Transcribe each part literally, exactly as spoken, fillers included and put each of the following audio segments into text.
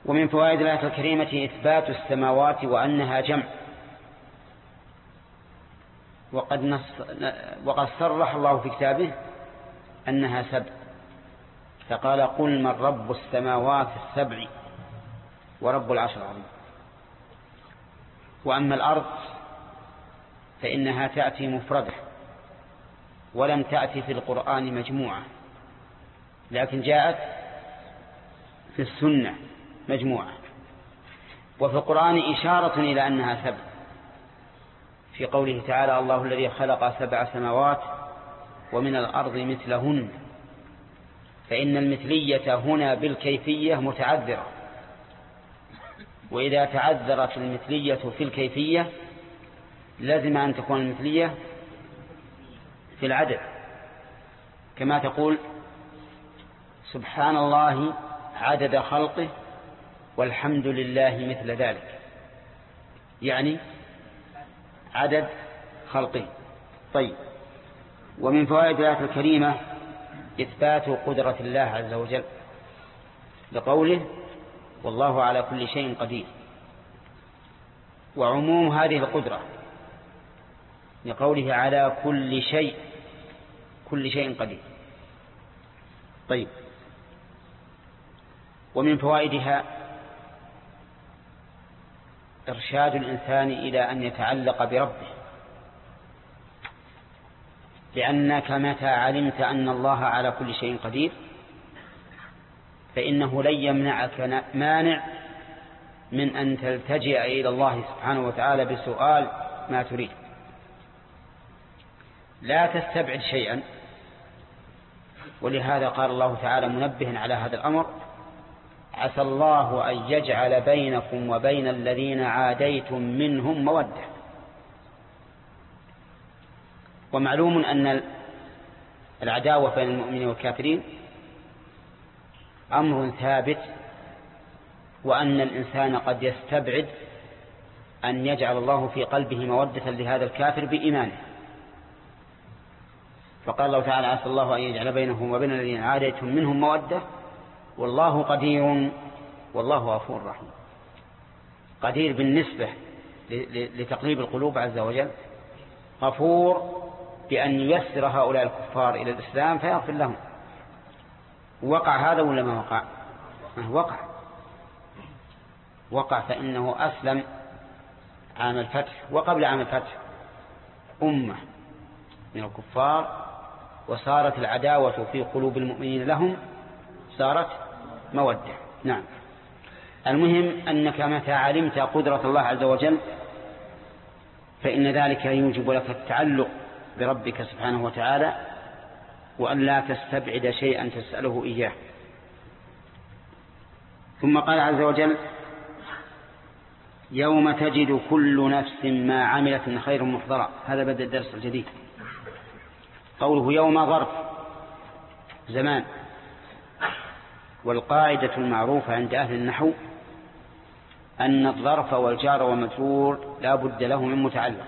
ومن فوائد الآية الكريمة إثبات السماوات وأنها جمع، وقد, نص وقد صرح الله في كتابه أنها سبع، فقال قل من رب السماوات السبع ورب العرش العظيم. وأما الأرض فإنها تأتي مفردة ولم تأتي في القرآن مجموعة، لكن جاءت في السنة مجموعة. وفي القرآن إشارة إلى أنها سبع في قوله تعالى الله الذي خلق سبع سماوات ومن الأرض مثلهن، فإن المثلية هنا بالكيفية متعذرة، وإذا تعذرت المثلية في الكيفية لازم أن تكون المثلية في العدد، كما تقول سبحان الله عدد خلقه والحمد لله مثل ذلك، يعني عدد خلقه. طيب، ومن فوائد الآية الكريمة إثبات قدرة الله عز وجل لقوله والله على كل شيء قدير، وعموم هذه القدرة لقوله على كل شيء، كل شيء قدير. طيب، ومن فوائدها إرشاد الإنسان إلى أن يتعلق بربه، لأنك متى علمت أن الله على كل شيء قدير فإنه لن يمنعك مانع من أن تلتجئ إلى الله سبحانه وتعالى بسؤال ما تريد. لا تستبعد شيئا، ولهذا قال الله تعالى منبها على هذا الأمر عسى الله أن يجعل بينكم وبين الذين عاديتم منهم مودة. ومعلوم أن العداوة بين المؤمنين والكافرين أمر ثابت، وأن الإنسان قد يستبعد أن يجعل الله في قلبه مودة لهذا الكافر بإيمانه، فقال الله تعالى عسى الله أن يجعل بينهم وبين الذين عاديتم منهم مودة والله قدير والله غفور رحيم. قدير بالنسبة لتقريب القلوب عز وجل، غفور بأن ييسر هؤلاء الكفار إلى الإسلام فيغفر لهم. وقع هذا ولا ما وقع؟ وقع وقع فإنه أسلم عام الفتح وقبل عام الفتح أمة من الكفار، وصارت العداوة في قلوب المؤمنين لهم صارت مودة. نعم، المهم أنك متى علمت قدرة الله عز وجل فإن ذلك يوجب لك التعلق بربك سبحانه وتعالى، وأن لا تستبعد شيئا تسأله إياه. ثم قال عز وجل يوم تجد كل نفس ما عملت من خير محضرا. هذا بدأ الدرس الجديد. قوله يوم ظرف زمان، والقاعدة المعروفة عند أهل النحو أن الظرف والجار والمجرور لا بد له من متعلق،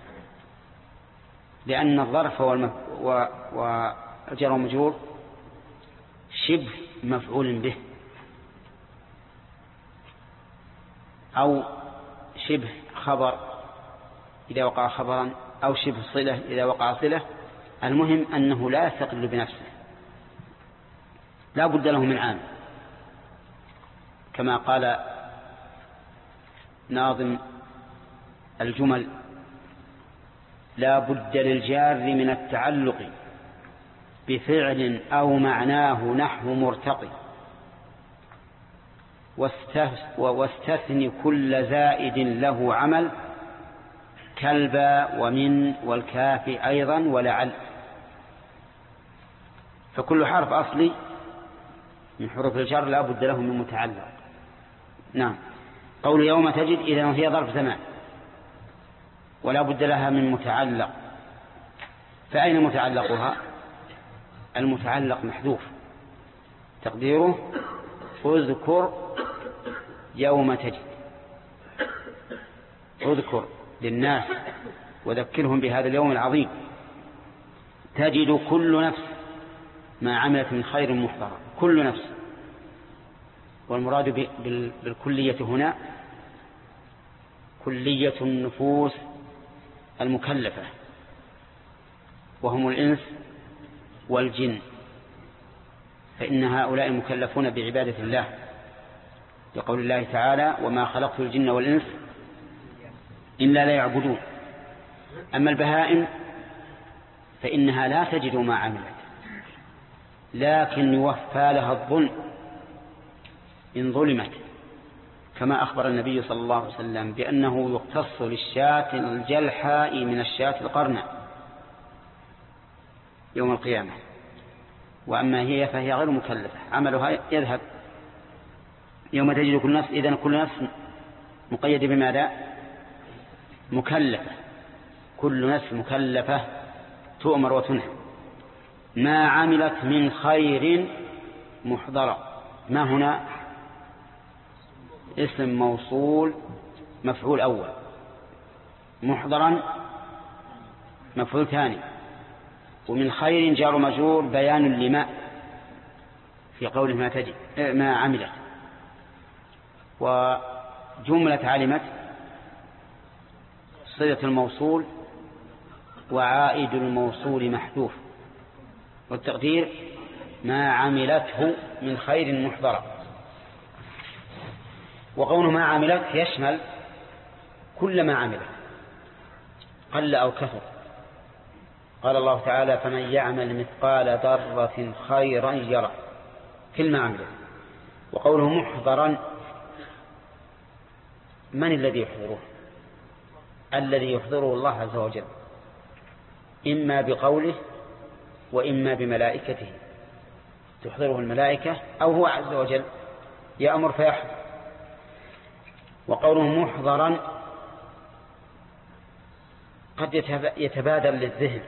لأن الظرف والجار والمجرور شبه مفعول به أو شبه خبر إذا وقع خبرا أو شبه صلة إذا وقع صلة. المهم أنه لا يستقل بنفسه، لا بد له من عامل، كما قال ناظم الجمل لا بد للجار من التعلق بفعل أو معناه نحو مرتقي، واستثني كل زائد له عمل كالبا ومن والكاف أيضا ولعل. فكل حرف أصلي من حروف الجر لا بد له من متعلق. نعم، قول يوم تجد إذا هي ظرف زمان ولا بد لها من متعلق. فأين متعلقها؟ المتعلق محذوف، تقديره اذكر يوم تجد، اذكر للناس وذكرهم بهذا اليوم العظيم. تجد كل نفس ما عملت من خير محضرا، كل نفس والمراد بالكلية هنا كلية النفوس المكلفة، وهم الإنس والجن، فإن هؤلاء مكلفون بعبادة الله لقول الله تعالى: وما خلقت الجن والإنس إلا لا يعبدون. أما البهائم فإنها لا تجد ما عملت، لكن يوفى لها الظلم إن ظلمت، كما أخبر النبي صلى الله عليه وسلم بأنه يقتص للشاة الجلحاء من الشاة القرناء يوم القيامة، وأما هي فهي غير مكلفة، عملها يذهب يوم تجد كل نفس. إذن كل نفس مقيد بماذا؟ مكلفة، كل نفس مكلفة تؤمر وتنهى. ما عملت من خير محضرة، ما هنا اسم موصول مفعول أول، محضرا مفعول ثاني، ومن خير جار مجرور بيان لما في قوله ما تجد ما عملت. وجملة علمت صلة الموصول وعائد الموصول محذوف، والتقدير ما عملته من خير محضرة. وقول ما عملت يشمل كل ما عملت قل أو كثر. قال الله تعالى: فمن يعمل مثقال ذرة خيرا يره، كل ما عملت. وقوله محضرا، من الذي يحضره؟ الذي يحضره الله عز وجل، إما بقوله وإما بملائكته، تحضره الملائكة أو هو عز وجل يأمر فيحضر. وقوله محضرا قد يتبادر للذهن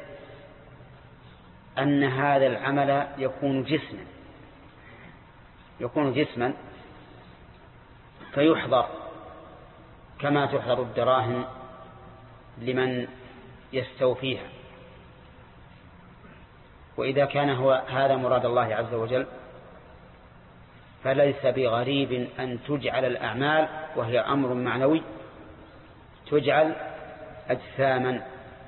أن هذا العمل يكون جسما يكون جسما فيحضر كما تحضر الدراهم لمن يستوفيها. وإذا كان هو هذا مراد الله عز وجل فليس بغريب أن تجعل الأعمال، وهي أمر معنوي، تجعل أجساما،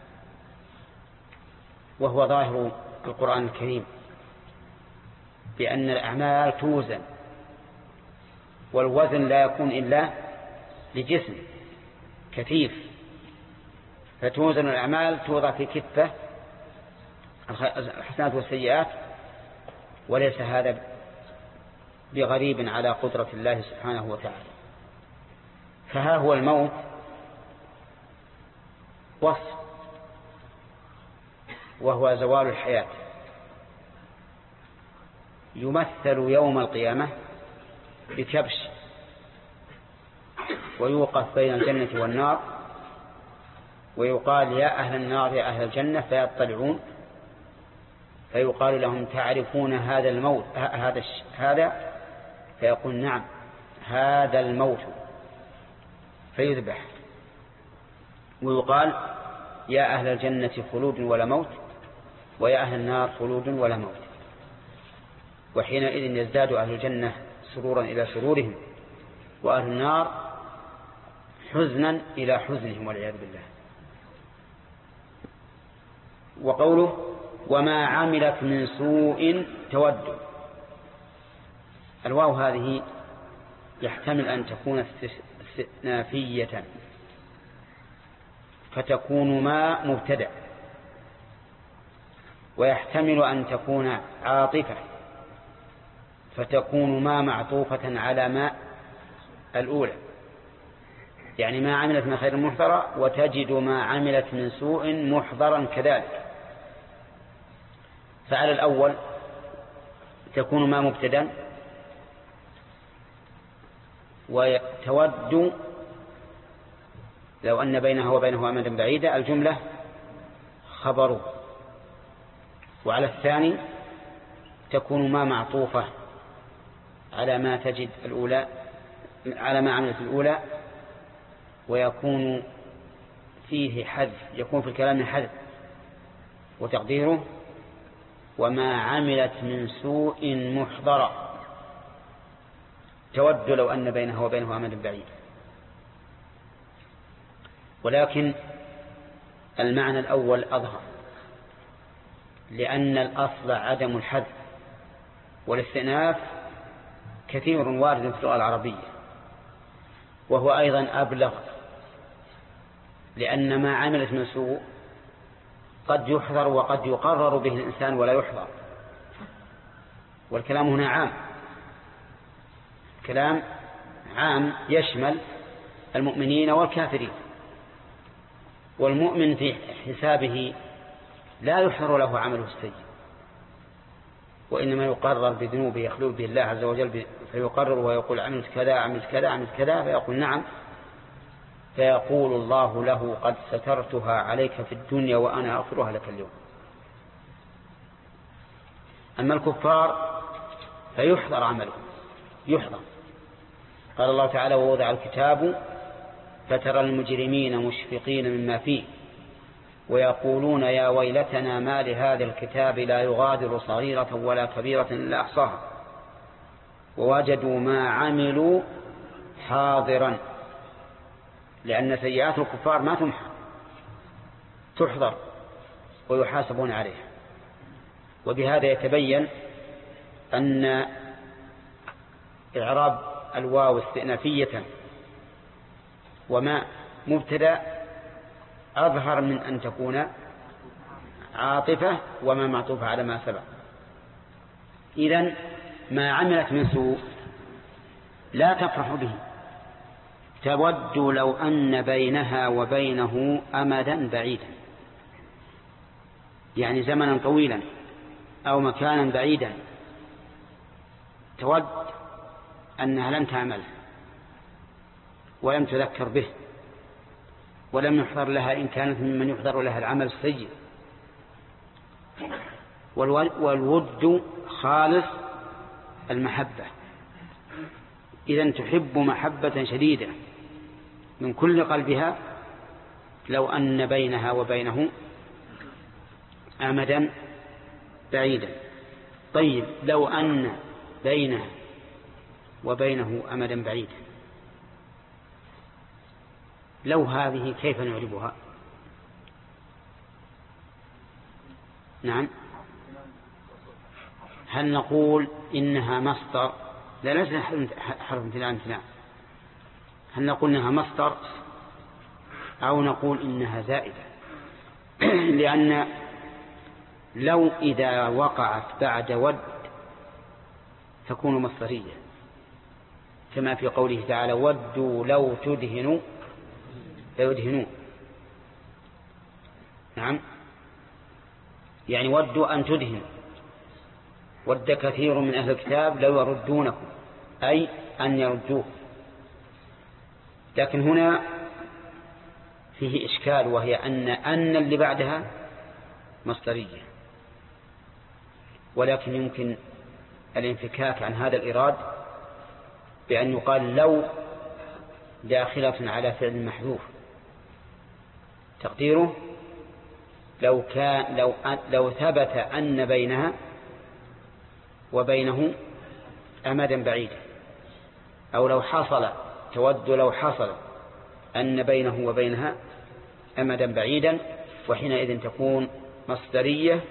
وهو ظاهر القرآن الكريم بأن الأعمال توزن، والوزن لا يكون إلا لجسم كثيف، فتوزن الأعمال، توضع في كفة الحسنات والسيئات، وليس هذا بغريب على قدرة الله سبحانه وتعالى. فها هو الموت وصف، وهو زوال الحياة، يمثل يوم القيامة بكبش، ويوقف بين الجنة والنار، ويقال: يا أهل النار يا أهل الجنة، فيطلعون، فيقال لهم: تعرفون هذا الموت هذا هذا فيقول: نعم هذا الموت، فيذبح. ويقال: يا أهل الجنة خلود ولا موت، ويا أهل النار خلود ولا موت. وحينئذ يزداد أهل الجنة سرورا إلى سرورهم، وأهل النار حزنا إلى حزنهم والعياذ بالله. وقوله: وما عملت من سوء تود، الواو هذه يحتمل أن تكون استئنافية فتكون ما مبتدأ، ويحتمل أن تكون عاطفة فتكون ما معطوفة على ما الأولى، يعني ما عملت من خير محضرة، وتجد ما عملت من سوء محضرا كذلك. فعلى الأول تكون ما مبتدا، وتود لو أن بينها وبينه أمدا بعيدا الجملة خبره. وعلى الثاني تكون ما معطوفة على ما تجد الأولى، على ما عملت الأولى، ويكون فيه حذف، يكون في الكلام حذف، وتقديره: وما عملت من سوء محضرة. تود لو أن بينها وبينه أمد بعيد. ولكن المعنى الأول أظهر، لأن الأصل عدم الحذف، والاستئناف كثير وارد في اللغة العربية، وهو أيضا أبلغ، لأن ما عملت من سوء قد يحذر وقد يقرر به الإنسان ولا يحذر. والكلام هنا عام، كلام عام يشمل المؤمنين والكافرين. والمؤمن في حسابه لا يحذر له عمله السيء، وإنما يقرر بذنوبه يخلو به الله عز وجل، فيقرر ويقول عملت كذا عملت كذا عملت كذا، فيقول نعم، فيقول الله له قد سترتها عليك في الدنيا وأنا أغفرها لك اليوم. أما الكفار فيحذر عملهم، يحذر. قال الله تعالى ووضع الكتاب فترى المجرمين مشفقين مما فيه ويقولون يا ويلتنا ما لهذا الكتاب لا يغادر صغيرة ولا كبيرة إلا أحصاها ووجدوا ما عملوا حاضرا، لأن سيئات الكفار ما تمحى، تحضر ويحاسبون عليها. وبهذا يتبين أن إعراب الواو استئنافية وما مبتدأ أظهر من أن تكون عاطفة وما معطوفة على ما سبق. إذن ما عملت من سوء لا تفرح به، تود لو أن بينها وبينه أمدا بعيدا، يعني زمنا طويلا أو مكانا بعيدا، تود أنها لم تعمل ولم تذكر به ولم يحضر لها إن كانت ممن يحضر لها العمل السيء. والود خالص المحبة، إذن تحب محبة شديدة من كل قلبها لو أن بينها وبينه أمدا بعيدا. طيب لو أن بينها وبينه أمدا بعيدا، لو هذه كيف نعربها؟ نعم، هل نقول إنها مصدر؟ لا، ليس حرف امتناع امتناع. هل نقول إنها مصدر أو نقول إنها زائدة؟ لأن لو إذا وقعت بعد ود تكون مصدرية، كما في قوله تعالى ودوا لو تدهنوا ليدهنوا. نعم، يعني ودوا أن تدهنوا، ود كثير من أهل الكتاب لو يردونكم، أي أن يردوه. لكن هنا فيه إشكال، وهي أن أن اللي بعدها مصدرية، ولكن يمكن الانفكاك عن هذا الإراد بأن يقال لو داخلة على فعل محذوف، تقديره لو كان لو لو ثبت أن بينها وبينه أمدا بعيدا، أو لو حصل تود لو حصل أن بينه وبينها أمدا بعيدا، وحينئذ تكون مصدرية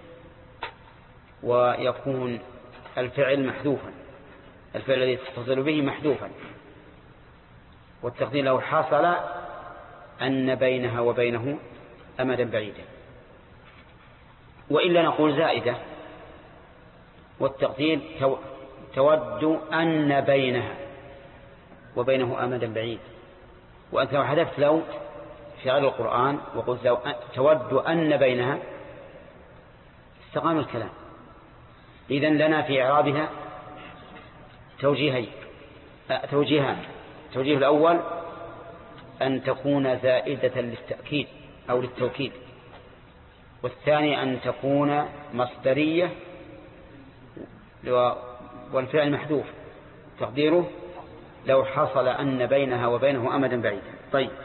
ويكون الفعل محذوفا، الفعل الذي تتصل به محذوفا، والتقدير لو حصل أن بينها وبينه أمدا بعيدا. وإلا نقول زائدة، والتقدير تود أن بينها وبينه أمدا بعيد. وأنت لو حذفت لو في غير القرآن وقلت لو تود أن بينها استقام الكلام. إذن لنا في إعرابها توجيهين توجيهان. التوجيه الأول أن تكون زائدة للتأكيد أو للتوكيد، والثاني أن تكون مصدرية والفعل محذوف، تقديره لو حصل أن بينها وبينه أمدا بعيدا. طيب